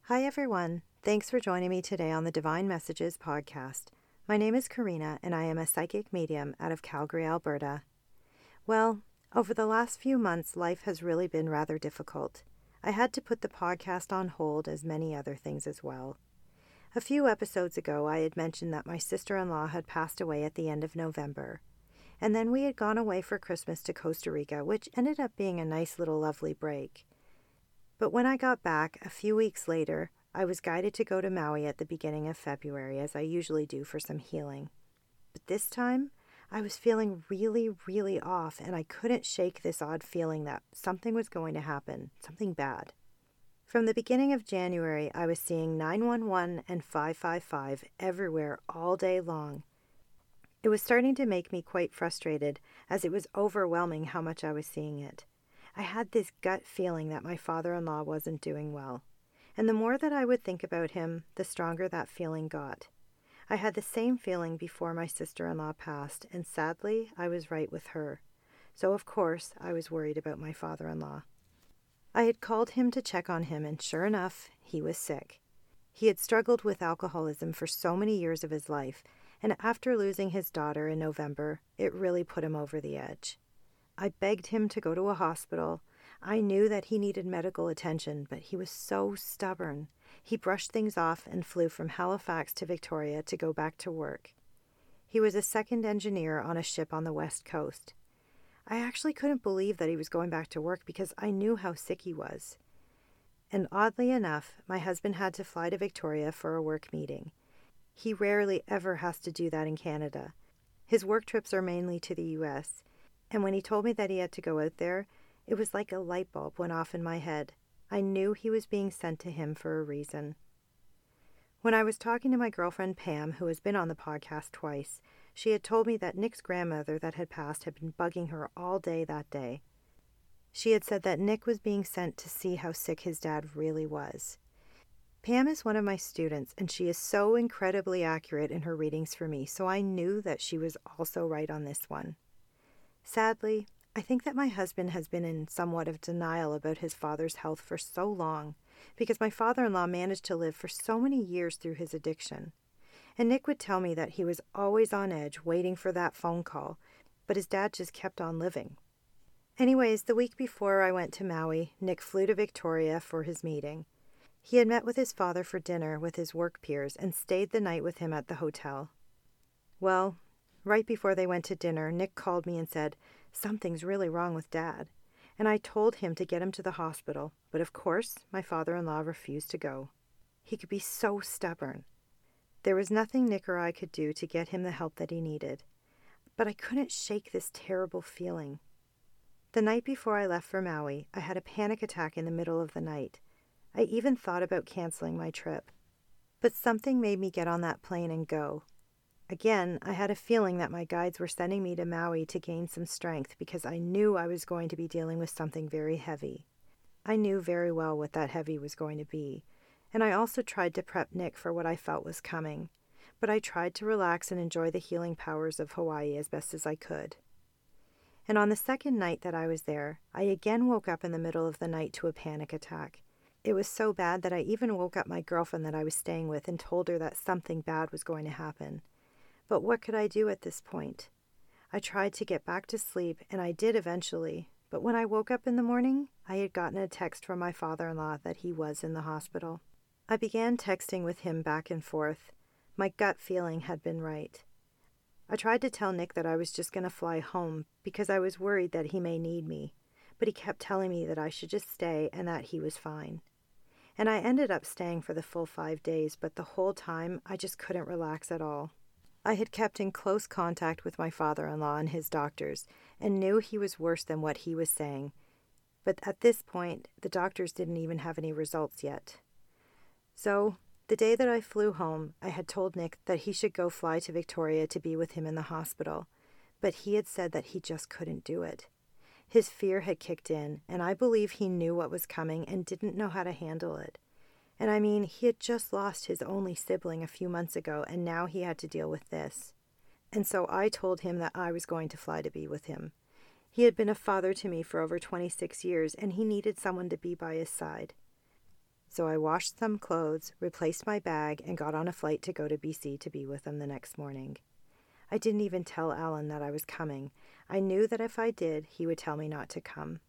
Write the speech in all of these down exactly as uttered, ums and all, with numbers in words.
Hi, everyone. Thanks for joining me today on the Divine Messages podcast. My name is Karina, and I am a psychic medium out of Calgary, Alberta. Well, over the last few months, life has really been rather difficult. I had to put the podcast on hold, as many other things as well. A few episodes ago, I had mentioned that my sister-in-law had passed away at the end of November. And then we had gone away for Christmas to Costa Rica, which ended up being a nice little lovely break. But when I got back, a few weeks later, I was guided to go to Maui at the beginning of February, as I usually do for some healing. But this time, I was feeling really, really off, and I couldn't shake this odd feeling that something was going to happen, something bad. From the beginning of January, I was seeing nine one one and five five five everywhere all day long. It was starting to make me quite frustrated, as it was overwhelming how much I was seeing it. I had this gut feeling that my father-in-law wasn't doing well. And the more that I would think about him, the stronger that feeling got. I had the same feeling before my sister-in-law passed, and sadly, I was right with her. So, of course, I was worried about my father-in-law. I had called him to check on him, and sure enough, he was sick. He had struggled with alcoholism for so many years of his life, and after losing his daughter in November, it really put him over the edge. I begged him to go to a hospital. I knew that he needed medical attention, but he was so stubborn. He brushed things off and flew from Halifax to Victoria to go back to work. He was a second engineer on a ship on the West Coast. I actually couldn't believe that he was going back to work because I knew how sick he was. And oddly enough, my husband had to fly to Victoria for a work meeting. He rarely ever has to do that in Canada. His work trips are mainly to the U S, and when he told me that he had to go out there, it was like a light bulb went off in my head. I knew he was being sent to him for a reason. When I was talking to my girlfriend Pam, who has been on the podcast twice, she had told me that Nick's grandmother that had passed had been bugging her all day that day. She had said that Nick was being sent to see how sick his dad really was. Pam is one of my students, and she is so incredibly accurate in her readings for me, so I knew that she was also right on this one. Sadly, I think that my husband has been in somewhat of denial about his father's health for so long, because my father-in-law managed to live for so many years through his addiction. And Nick would tell me that he was always on edge, waiting for that phone call, but his dad just kept on living. Anyways, the week before I went to Maui, Nick flew to Victoria for his meeting. He had met with his father for dinner with his work peers and stayed the night with him at the hotel. Well, right before they went to dinner, Nick called me and said, "Something's really wrong with Dad." And I told him to get him to the hospital, but of course, my father-in-law refused to go. He could be so stubborn. There was nothing Nick or I could do to get him the help that he needed. But I couldn't shake this terrible feeling. The night before I left for Maui, I had a panic attack in the middle of the night. I even thought about canceling my trip. But something made me get on that plane and go. Again, I had a feeling that my guides were sending me to Maui to gain some strength because I knew I was going to be dealing with something very heavy. I knew very well what that heavy was going to be, and I also tried to prep Nick for what I felt was coming, but I tried to relax and enjoy the healing powers of Hawaii as best as I could. And on the second night that I was there, I again woke up in the middle of the night to a panic attack. It was so bad that I even woke up my girlfriend that I was staying with and told her that something bad was going to happen. But what could I do at this point? I tried to get back to sleep, and I did eventually, but when I woke up in the morning, I had gotten a text from my father-in-law that he was in the hospital. I began texting with him back and forth. My gut feeling had been right. I tried to tell Nick that I was just going to fly home because I was worried that he may need me, but he kept telling me that I should just stay and that he was fine. And I ended up staying for the full five days, but the whole time I just couldn't relax at all. I had kept in close contact with my father-in-law and his doctors and knew he was worse than what he was saying. But at this point, the doctors didn't even have any results yet. So, the day that I flew home, I had told Nick that he should go fly to Victoria to be with him in the hospital, but he had said that he just couldn't do it. His fear had kicked in, and I believe he knew what was coming and didn't know how to handle it. And I mean, he had just lost his only sibling a few months ago, and now he had to deal with this. And so I told him that I was going to fly to be with him. He had been a father to me for over twenty-six years, and he needed someone to be by his side. so I washed some clothes, replaced my bag, and got on a flight to go to B C to be with him the next morning. I didn't even tell Alan that I was coming. I knew that if I did, he would tell me not to come.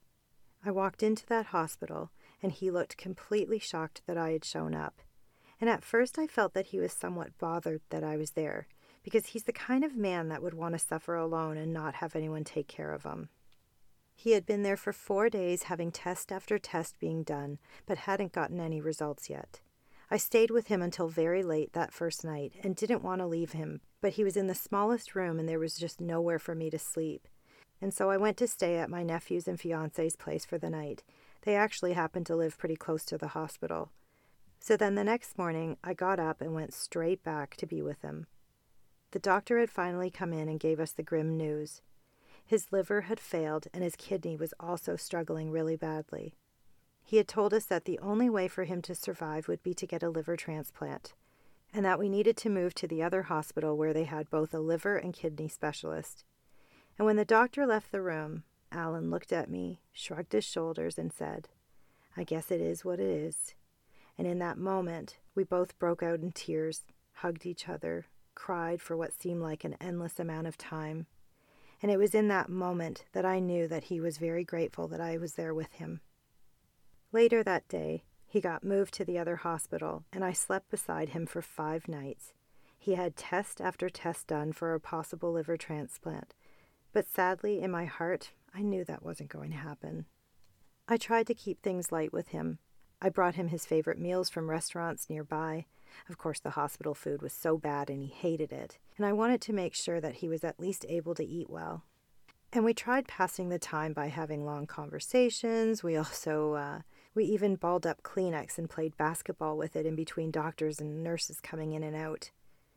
I walked into that hospital, and he looked completely shocked that I had shown up. And at first I felt that he was somewhat bothered that I was there, because he's the kind of man that would want to suffer alone and not have anyone take care of him. He had been there for four days having test after test being done, but hadn't gotten any results yet. I stayed with him until very late that first night and didn't want to leave him, but he was in the smallest room and there was just nowhere for me to sleep. And so I went to stay at my nephew's and fiance's place for the night. They actually happened to live pretty close to the hospital. So then the next morning, I got up and went straight back to be with him. The doctor had finally come in and gave us the grim news. His liver had failed and his kidney was also struggling really badly. He had told us that the only way for him to survive would be to get a liver transplant, and that we needed to move to the other hospital where they had both a liver and kidney specialist. And when the doctor left the room, Alan looked at me, shrugged his shoulders, and said, "I guess it is what it is." And in that moment, we both broke out in tears, hugged each other, cried for what seemed like an endless amount of time. And it was in that moment that I knew that he was very grateful that I was there with him. Later that day, he got moved to the other hospital, and I slept beside him for five nights. He had test after test done for a possible liver transplant, but sadly, in my heart, I knew that wasn't going to happen. I tried to keep things light with him. I brought him his favorite meals from restaurants nearby. Of course, the hospital food was so bad and he hated it, and I wanted to make sure that he was at least able to eat well. And we tried passing the time by having long conversations. We also, uh, we even balled up Kleenex and played basketball with it in between doctors and nurses coming in and out.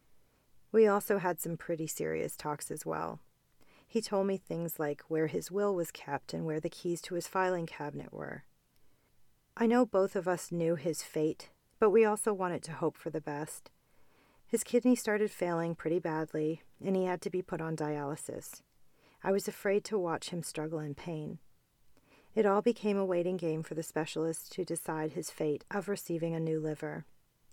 We also had some pretty serious talks as well. He told me things like where his will was kept and where the keys to his filing cabinet were. I know both of us knew his fate, but we also wanted to hope for the best. His kidney started failing pretty badly, and he had to be put on dialysis. I was afraid to watch him struggle in pain. It all became a waiting game for the specialist to decide his fate of receiving a new liver.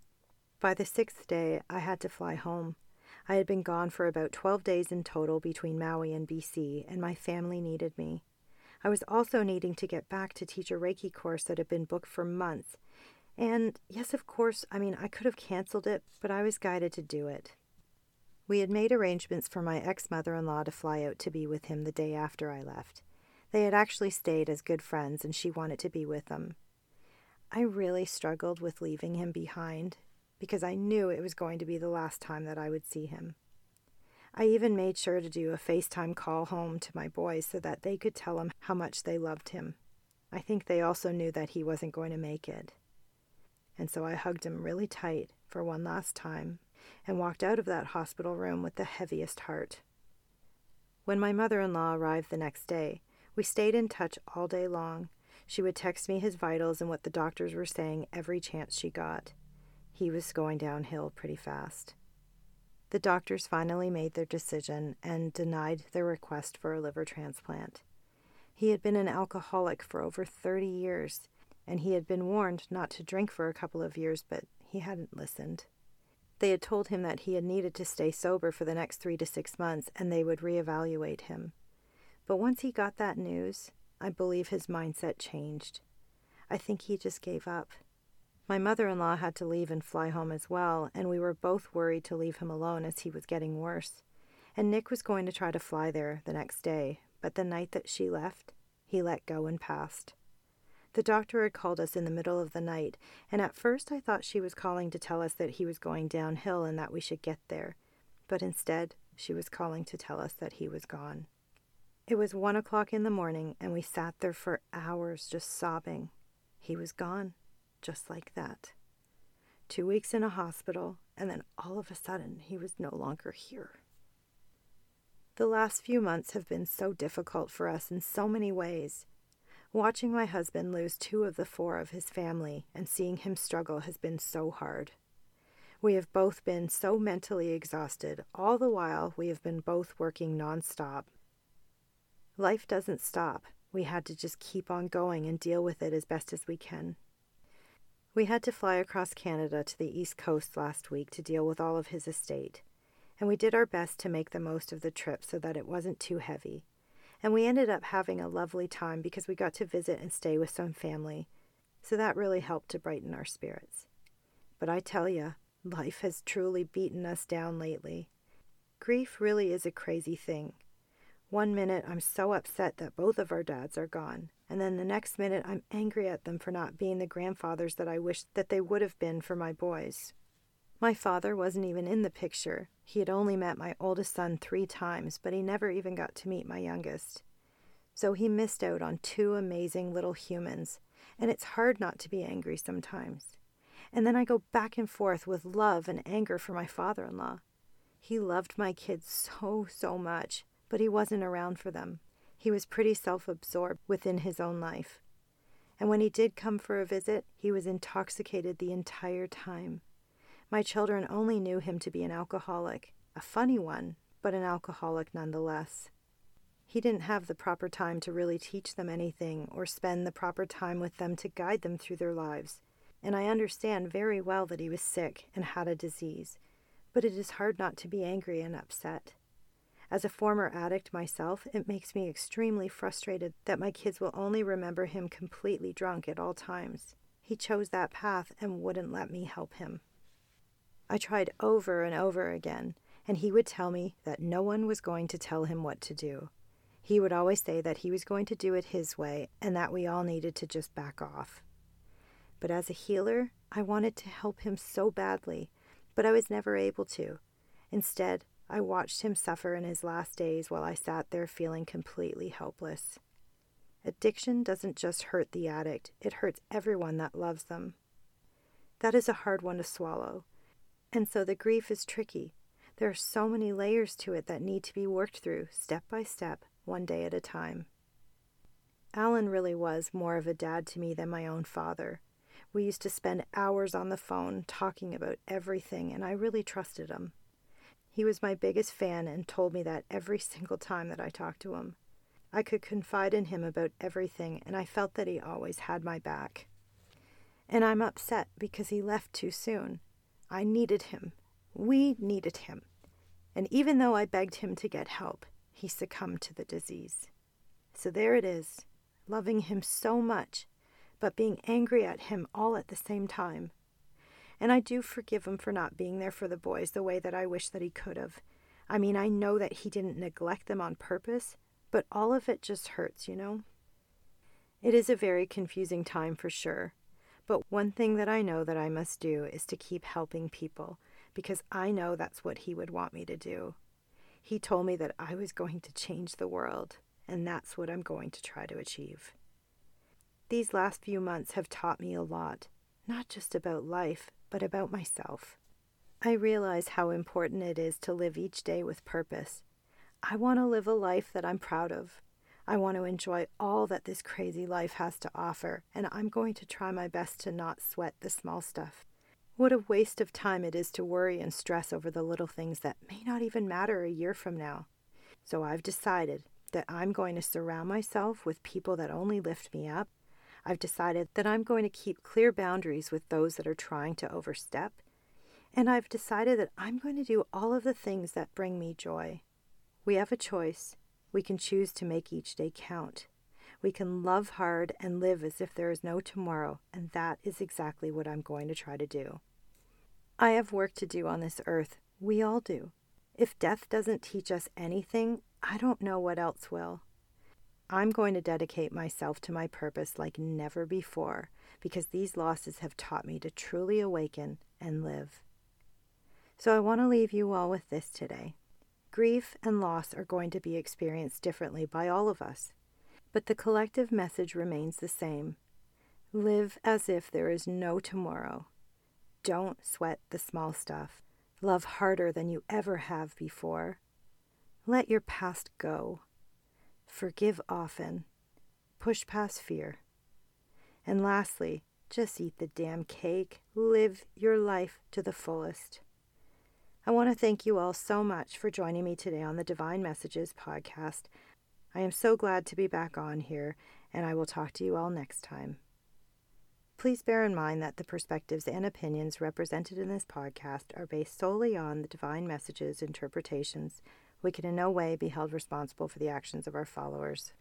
By the sixth day, I had to fly home. I had been gone for about twelve days in total between Maui and B C, and my family needed me. I was also needing to get back to teach a Reiki course that had been booked for months. And yes, of course, I mean, I could have canceled it, but I was guided to do it. We had made arrangements for my ex-mother-in-law to fly out to be with him the day after I left. They had actually stayed as good friends, and she wanted to be with him. I really struggled with leaving him behind, because I knew it was going to be the last time that I would see him. I even made sure to do a FaceTime call home to my boys so that they could tell him how much they loved him. I think they also knew that he wasn't going to make it. And so I hugged him really tight for one last time and walked out of that hospital room with the heaviest heart. When my mother-in-law arrived the next day, we stayed in touch all day long. She would text me his vitals and what the doctors were saying every chance she got. He was going downhill pretty fast. The doctors finally made their decision and denied their request for a liver transplant. He had been an alcoholic for over thirty years, and he had been warned not to drink for a couple of years, but he hadn't listened. They had told him that he had needed to stay sober for the next three to six months, and they would reevaluate him. But once he got that news, I believe his mindset changed. I think he just gave up. My mother-in-law had to leave and fly home as well, and we were both worried to leave him alone as he was getting worse. And Nick was going to try to fly there the next day, but the night that she left, he let go and passed. The doctor had called us in the middle of the night, and at first I thought she was calling to tell us that he was going downhill and that we should get there. But instead, she was calling to tell us that he was gone. It was one o'clock in the morning, and we sat there for hours just sobbing. He was gone, just like that. Two weeks in a hospital, and then all of a sudden, he was no longer here. The last few months have been so difficult for us in so many ways. Watching my husband lose two of the four of his family and seeing him struggle has been so hard. We have both been so mentally exhausted, all the while we have been both working nonstop. Life doesn't stop. We had to just keep on going and deal with it as best as we can. We had to fly across Canada to the East Coast last week to deal with all of his estate, and we did our best to make the most of the trip so that it wasn't too heavy. And we ended up having a lovely time because we got to visit and stay with some family, so that really helped to brighten our spirits. But I tell ya, life has truly beaten us down lately. Grief really is a crazy thing. One minute I'm so upset that both of our dads are gone, and then the next minute I'm angry at them for not being the grandfathers that I wished that they would have been for my boys. My father wasn't even in the picture. He had only met my oldest son three times, but he never even got to meet my youngest. So he missed out on two amazing little humans, and it's hard not to be angry sometimes. And then I go back and forth with love and anger for my father-in-law. He loved my kids so, so much, but he wasn't around for them. He was pretty self-absorbed within his own life. And when he did come for a visit, he was intoxicated the entire time. My children only knew him to be an alcoholic, a funny one, but an alcoholic nonetheless. He didn't have the proper time to really teach them anything or spend the proper time with them to guide them through their lives. And I understand very well that he was sick and had a disease, but it is hard not to be angry and upset. As a former addict myself, it makes me extremely frustrated that my kids will only remember him completely drunk at all times. He chose that path and wouldn't let me help him. I tried over and over again, and he would tell me that no one was going to tell him what to do. He would always say that he was going to do it his way and that we all needed to just back off. But as a healer, I wanted to help him so badly, but I was never able to. Instead, I watched him suffer in his last days while I sat there feeling completely helpless. Addiction doesn't just hurt the addict, it hurts everyone that loves them. That is a hard one to swallow. And so the grief is tricky. There are so many layers to it that need to be worked through, step by step, one day at a time. Alan really was more of a dad to me than my own father. We used to spend hours on the phone talking about everything, and I really trusted him. He was my biggest fan and told me that every single time that I talked to him. I could confide in him about everything, and I felt that he always had my back. And I'm upset because he left too soon. I needed him. We needed him. And even though I begged him to get help, he succumbed to the disease. So there it is, loving him so much, but being angry at him all at the same time. And I do forgive him for not being there for the boys the way that I wish that he could have. I mean, I know that he didn't neglect them on purpose, but all of it just hurts, you know? It is a very confusing time for sure. But one thing that I know that I must do is to keep helping people, because I know that's what he would want me to do. He told me that I was going to change the world, and that's what I'm going to try to achieve. These last few months have taught me a lot, not just about life, but about myself. I realize how important it is to live each day with purpose. I want to live a life that I'm proud of. I want to enjoy all that this crazy life has to offer, and I'm going to try my best to not sweat the small stuff. What a waste of time it is to worry and stress over the little things that may not even matter a year from now. So I've decided that I'm going to surround myself with people that only lift me up. I've decided that I'm going to keep clear boundaries with those that are trying to overstep. And I've decided that I'm going to do all of the things that bring me joy. We have a choice. We can choose to make each day count. We can love hard and live as if there is no tomorrow, and that is exactly what I'm going to try to do. I have work to do on this earth. We all do. If death doesn't teach us anything, I don't know what else will. I'm going to dedicate myself to my purpose like never before, because these losses have taught me to truly awaken and live. So I want to leave you all with this today. Grief and loss are going to be experienced differently by all of us, but the collective message remains the same. Live as if there is no tomorrow. Don't sweat the small stuff. Love harder than you ever have before. Let your past go. Forgive often. Push past fear. And lastly, just eat the damn cake. Live your life to the fullest. I want to thank you all so much for joining me today on the Divine Messages podcast. I am so glad to be back on here, and I will talk to you all next time. Please bear in mind that the perspectives and opinions represented in this podcast are based solely on the Divine Messages interpretations. We can in no way be held responsible for the actions of our followers.